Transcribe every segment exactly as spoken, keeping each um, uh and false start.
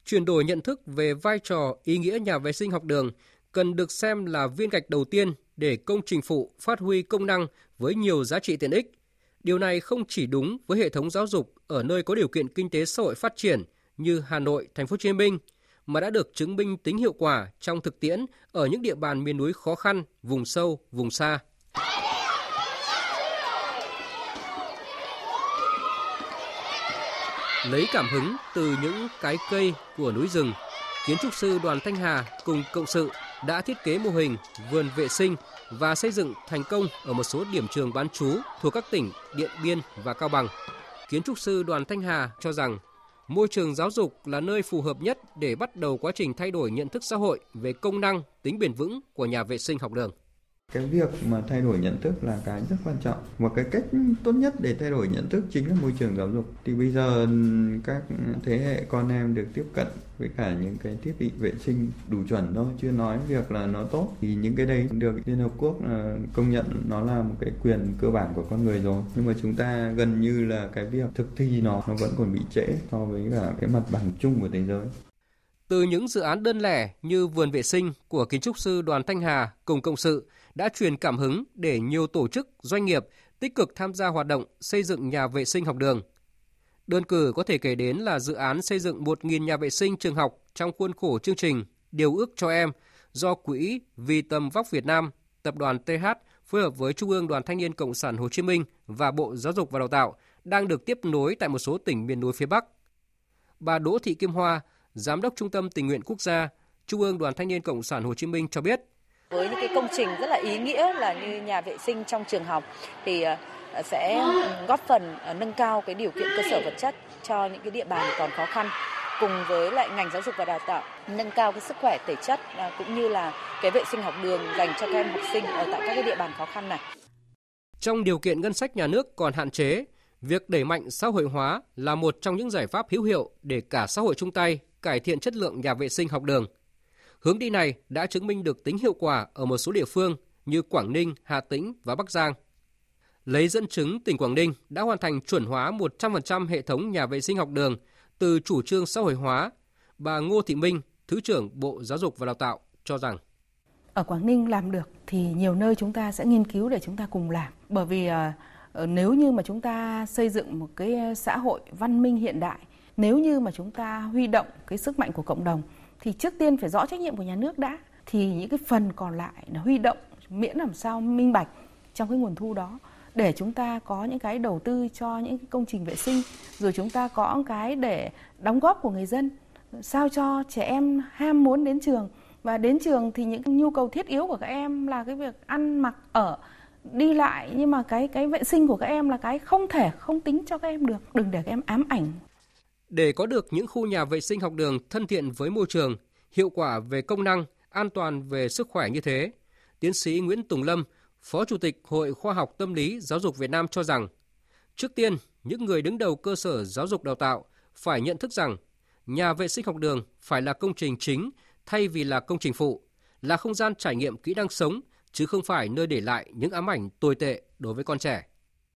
Chuyển đổi nhận thức về vai trò, ý nghĩa nhà vệ sinh học đường cần được xem là viên gạch đầu tiên để công trình phụ phát huy công năng với nhiều giá trị tiện ích. Điều này không chỉ đúng với hệ thống giáo dục ở nơi có điều kiện kinh tế xã hội phát triển như Hà Nội, Thành phố Hồ Chí Minh, mà đã được chứng minh tính hiệu quả trong thực tiễn ở những địa bàn miền núi khó khăn, vùng sâu, vùng xa. Lấy cảm hứng từ những cái cây của núi rừng, kiến trúc sư Đoàn Thanh Hà cùng cộng sự đã thiết kế mô hình vườn vệ sinh và xây dựng thành công ở một số điểm trường bán trú thuộc các tỉnh Điện Biên và Cao Bằng. Kiến trúc sư Đoàn Thanh Hà cho rằng môi trường giáo dục là nơi phù hợp nhất để bắt đầu quá trình thay đổi nhận thức xã hội về công năng, tính bền vững của nhà vệ sinh học đường. Cái việc mà thay đổi nhận thức là cái rất quan trọng. Một cái cách tốt nhất để thay đổi nhận thức chính là môi trường giáo dục. Thì bây giờ các thế hệ con em được tiếp cận với cả những cái thiết bị vệ sinh đủ chuẩn thôi, chưa nói việc là nó tốt. Thì những cái đấy được Liên Hợp Quốc công nhận nó là một cái quyền cơ bản của con người rồi. Nhưng mà chúng ta gần như là cái việc thực thi nó, nó vẫn còn bị trễ so với cả cái mặt bằng chung của thế giới. Từ những dự án đơn lẻ như vườn vệ sinh của kiến trúc sư Đoàn Thanh Hà cùng cộng sự đã truyền cảm hứng để nhiều tổ chức, doanh nghiệp tích cực tham gia hoạt động xây dựng nhà vệ sinh học đường. Đơn cử có thể kể đến là dự án xây dựng một nghìn nhà vệ sinh trường học trong khuôn khổ chương trình Điều ước cho em do Quỹ Vì tầm vóc Việt Nam, Tập đoàn tê hát phối hợp với Trung ương Đoàn Thanh niên Cộng sản Hồ Chí Minh và Bộ Giáo dục và Đào tạo đang được tiếp nối tại một số tỉnh miền núi phía Bắc. Bà Đỗ Thị Kim Hoa, Giám đốc Trung tâm Tình nguyện Quốc gia, Trung ương Đoàn Thanh niên Cộng sản Hồ Chí Minh cho biết, với những cái công trình rất là ý nghĩa là như nhà vệ sinh trong trường học thì sẽ góp phần nâng cao cái điều kiện cơ sở vật chất cho những cái địa bàn còn khó khăn, cùng với lại ngành giáo dục và đào tạo nâng cao cái sức khỏe thể chất cũng như là cái vệ sinh học đường dành cho các em học sinh ở tại các cái địa bàn khó khăn này. Trong điều kiện ngân sách nhà nước còn hạn chế, việc đẩy mạnh xã hội hóa là một trong những giải pháp hữu hiệu để cả xã hội chung tay cải thiện chất lượng nhà vệ sinh học đường. Hướng đi này đã chứng minh được tính hiệu quả ở một số địa phương như Quảng Ninh, Hà Tĩnh và Bắc Giang. Lấy dẫn chứng, tỉnh Quảng Ninh đã hoàn thành chuẩn hóa một trăm phần trăm hệ thống nhà vệ sinh học đường từ chủ trương xã hội hóa. Bà Ngô Thị Minh, Thứ trưởng Bộ Giáo dục và Đào tạo cho rằng ở Quảng Ninh làm được thì nhiều nơi chúng ta sẽ nghiên cứu để chúng ta cùng làm. Bởi vì uh, nếu như mà chúng ta xây dựng một cái xã hội văn minh hiện đại, nếu như mà chúng ta huy động cái sức mạnh của cộng đồng thì trước tiên phải rõ trách nhiệm của nhà nước đã, thì những cái phần còn lại là huy động miễn làm sao minh bạch trong cái nguồn thu đó để chúng ta có những cái đầu tư cho những cái công trình vệ sinh, rồi chúng ta có cái để đóng góp của người dân sao cho trẻ em ham muốn đến trường, và đến trường thì những nhu cầu thiết yếu của các em là cái việc ăn mặc ở đi lại, nhưng mà cái cái vệ sinh của các em là cái không thể không tính cho các em được, đừng để các em ám ảnh. Để có được những khu nhà vệ sinh học đường thân thiện với môi trường, hiệu quả về công năng, an toàn về sức khỏe như thế, tiến sĩ Nguyễn Tùng Lâm, Phó Chủ tịch Hội Khoa học Tâm lý Giáo dục Việt Nam cho rằng, trước tiên, những người đứng đầu cơ sở giáo dục đào tạo phải nhận thức rằng nhà vệ sinh học đường phải là công trình chính thay vì là công trình phụ, là không gian trải nghiệm kỹ năng sống, chứ không phải nơi để lại những ám ảnh tồi tệ đối với con trẻ.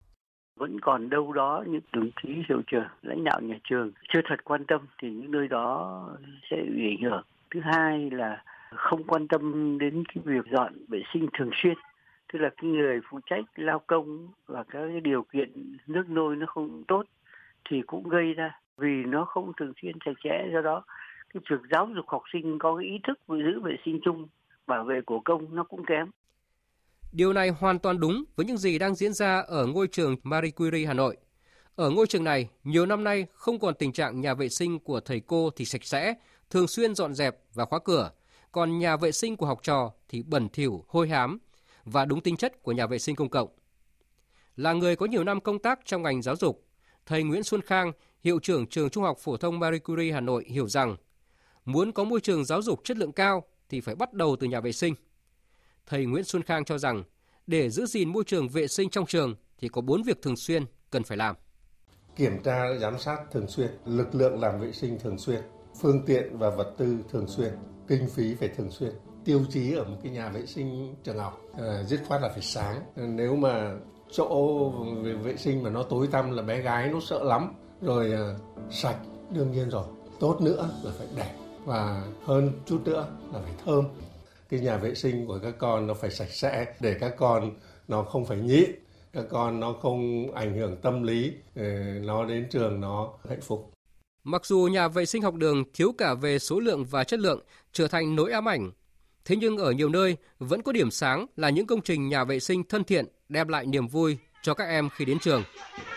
Vẫn còn đâu đó những đồng chí hiệu trưởng, lãnh đạo nhà trường chưa thật quan tâm thì những nơi đó sẽ bị ảnh hưởng. Thứ hai là không quan tâm đến cái việc dọn vệ sinh thường xuyên, tức là cái người phụ trách lao công và các cái điều kiện nước nôi nó không tốt thì cũng gây ra vì nó không thường xuyên sạch sẽ. Do đó cái việc giáo dục học sinh có cái ý thức về giữ vệ sinh chung, bảo vệ của công nó cũng kém. Điều này hoàn toàn đúng với những gì đang diễn ra ở ngôi trường Marie Curie Hà Nội. Ở ngôi trường này, nhiều năm nay không còn tình trạng nhà vệ sinh của thầy cô thì sạch sẽ, thường xuyên dọn dẹp và khóa cửa, còn nhà vệ sinh của học trò thì bẩn thỉu, hôi hám và đúng tính chất của nhà vệ sinh công cộng. Là người có nhiều năm công tác trong ngành giáo dục, thầy Nguyễn Xuân Khang, hiệu trưởng trường Trung học phổ thông Marie Curie Hà Nội hiểu rằng muốn có môi trường giáo dục chất lượng cao thì phải bắt đầu từ nhà vệ sinh. Thầy Nguyễn Xuân Khang cho rằng để giữ gìn môi trường vệ sinh trong trường thì có bốn việc thường xuyên cần phải làm. Kiểm tra, giám sát thường xuyên, lực lượng làm vệ sinh thường xuyên, phương tiện và vật tư thường xuyên, kinh phí phải thường xuyên. Tiêu chí ở một cái nhà vệ sinh trường học à, dứt khoát là phải sáng. Nếu mà chỗ vệ sinh mà nó tối tăm là bé gái nó sợ lắm. Rồi à, sạch đương nhiên rồi. tốt nữa là phải đẹp, và hơn chút nữa là phải thơm. Cái nhà vệ sinh của các con nó phải sạch sẽ để các con nó không phải nhịn, các con nó không ảnh hưởng tâm lý, nó đến trường nó hạnh phúc. Mặc dù nhà vệ sinh học đường thiếu cả về số lượng và chất lượng, trở thành nỗi ám ảnh, thế nhưng ở nhiều nơi vẫn có điểm sáng là những công trình nhà vệ sinh thân thiện đem lại niềm vui cho các em khi đến trường.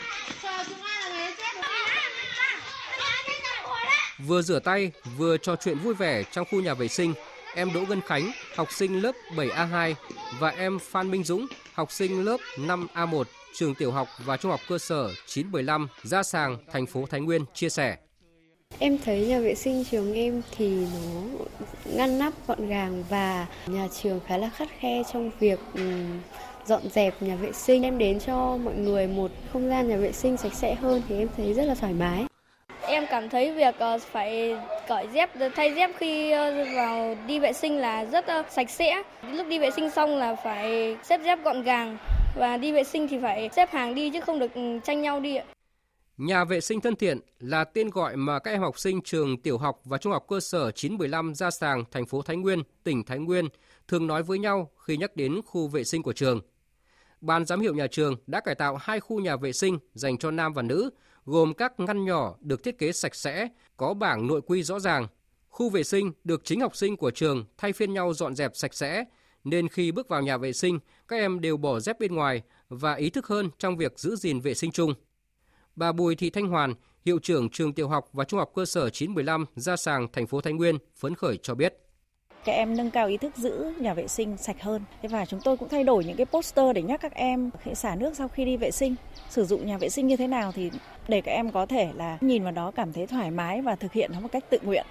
Vừa rửa tay, vừa trò chuyện vui vẻ trong khu nhà vệ sinh, em Đỗ Ngân Khánh, học sinh lớp bảy A hai và em Phan Minh Dũng, học sinh lớp năm A một, trường tiểu học và trung học cơ sở chín một lăm, Gia Sàng, thành phố Thái Nguyên chia sẻ. Em thấy nhà vệ sinh trường em thì nó ngăn nắp gọn gàng và nhà trường khá là khắt khe trong việc dọn dẹp nhà vệ sinh. Em đến cho mọi người một không gian nhà vệ sinh sạch sẽ hơn thì em thấy rất là thoải mái. Em cảm thấy việc phải cởi dép, thay dép khi vào đi vệ sinh là rất sạch sẽ. Lúc đi vệ sinh xong là phải xếp dép gọn gàng và đi vệ sinh thì phải xếp hàng đi chứ không được tranh nhau đi ạ. Nhà vệ sinh thân thiện là tên gọi mà các em học sinh trường tiểu học và trung học cơ sở chín một lăm Gia Sàng, thành phố Thái Nguyên, tỉnh Thái Nguyên thường nói với nhau khi nhắc đến khu vệ sinh của trường. Ban giám hiệu nhà trường đã cải tạo hai khu nhà vệ sinh dành cho nam và nữ, gồm các ngăn nhỏ được thiết kế sạch sẽ, có bảng nội quy rõ ràng. Khu vệ sinh được chính học sinh của trường thay phiên nhau dọn dẹp sạch sẽ, nên khi bước vào nhà vệ sinh, các em đều bỏ dép bên ngoài và ý thức hơn trong việc giữ gìn vệ sinh chung. Bà Bùi Thị Thanh Hoàn, hiệu trưởng trường tiểu học và trung học cơ sở chín một lăm Gia Sàng, thành phố Thái Nguyên phấn khởi cho biết. Các em nâng cao ý thức giữ nhà vệ sinh sạch hơn. Và chúng tôi cũng thay đổi những cái poster để nhắc các em xả nước sau khi đi vệ sinh, sử dụng nhà vệ sinh như thế nào thì để các em có thể là nhìn vào đó cảm thấy thoải mái và thực hiện nó một cách tự nguyện.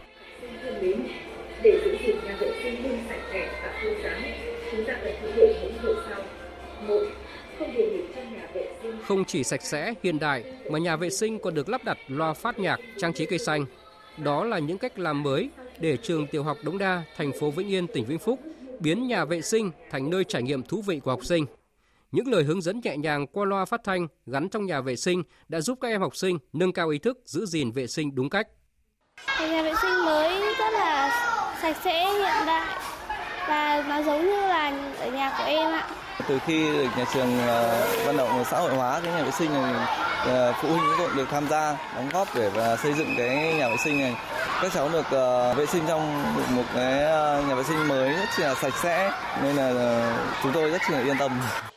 Để giữ gìn nhà vệ sinh luôn sạch sẽ và tươi sáng, chúng ta cần thực hiện những điều sau. Một, không điều chỉnh trong nhà vệ sinh. Không chỉ sạch sẽ, hiện đại mà nhà vệ sinh còn được lắp đặt loa phát nhạc, trang trí cây xanh. Đó là những cách làm mới để trường tiểu học Đống Đa, thành phố Vĩnh Yên, tỉnh Vĩnh Phúc biến nhà vệ sinh thành nơi trải nghiệm thú vị của học sinh. Những lời hướng dẫn nhẹ nhàng qua loa phát thanh gắn trong nhà vệ sinh đã giúp các em học sinh nâng cao ý thức giữ gìn vệ sinh đúng cách. Nhà vệ sinh mới rất là sạch sẽ, hiện đại và nó giống như là ở nhà của em ạ. Từ khi được nhà trường vận động xã hội hóa cái nhà vệ sinh này, phụ huynh cũng được tham gia đóng góp để xây dựng cái nhà vệ sinh này. Các cháu được vệ sinh trong một cái nhà vệ sinh mới rất là sạch sẽ nên là chúng tôi rất là yên tâm.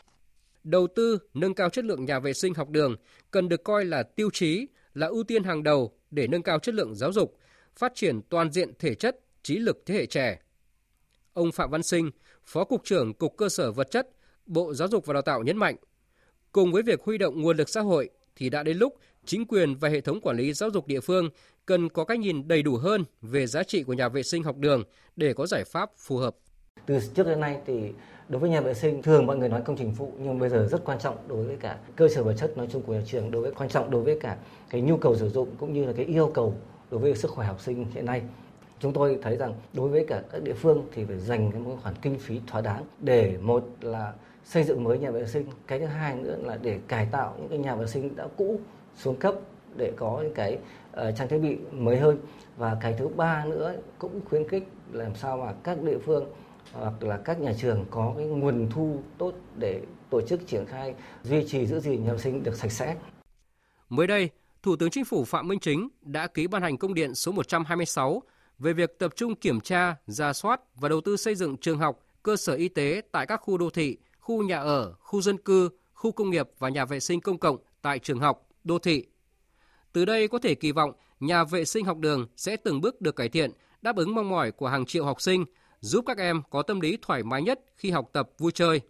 Đầu tư nâng cao chất lượng nhà vệ sinh học đường cần được coi là tiêu chí, là ưu tiên hàng đầu để nâng cao chất lượng giáo dục, phát triển toàn diện thể chất, trí lực thế hệ trẻ. Ông Phạm Văn Sinh, Phó Cục trưởng Cục Cơ sở Vật chất, Bộ Giáo dục và Đào tạo nhấn mạnh, cùng với việc huy động nguồn lực xã hội thì đã đến lúc chính quyền và hệ thống quản lý giáo dục địa phương cần có cách nhìn đầy đủ hơn về giá trị của nhà vệ sinh học đường để có giải pháp phù hợp. Từ trước đến nay thì đối với nhà vệ sinh thường mọi người nói công trình phụ, nhưng bây giờ rất quan trọng đối với cả cơ sở vật chất nói chung của nhà trường, đối với quan trọng đối với cả cái nhu cầu sử dụng cũng như là cái yêu cầu đối với sức khỏe học sinh hiện nay. Chúng tôi thấy rằng đối với cả các địa phương thì phải dành cái một khoản kinh phí thỏa đáng để một là xây dựng mới nhà vệ sinh, cái thứ hai nữa là để cải tạo những cái nhà vệ sinh đã cũ xuống cấp để có những cái uh, trang thiết bị mới hơn, và cái thứ ba nữa cũng khuyến khích làm sao mà các địa phương hoặc là các nhà trường có cái nguồn thu tốt để tổ chức triển khai duy trì giữ gìn nhà vệ sinh được sạch sẽ. Mới đây, Thủ tướng Chính phủ Phạm Minh Chính đã ký ban hành công điện số một trăm hai mươi sáu về việc tập trung kiểm tra, rà soát và đầu tư xây dựng trường học, cơ sở y tế tại các khu đô thị, khu nhà ở, khu dân cư, khu công nghiệp và nhà vệ sinh công cộng tại trường học, đô thị. Từ đây có thể kỳ vọng nhà vệ sinh học đường sẽ từng bước được cải thiện, đáp ứng mong mỏi của hàng triệu học sinh, giúp các em có tâm lý thoải mái nhất khi học tập vui chơi.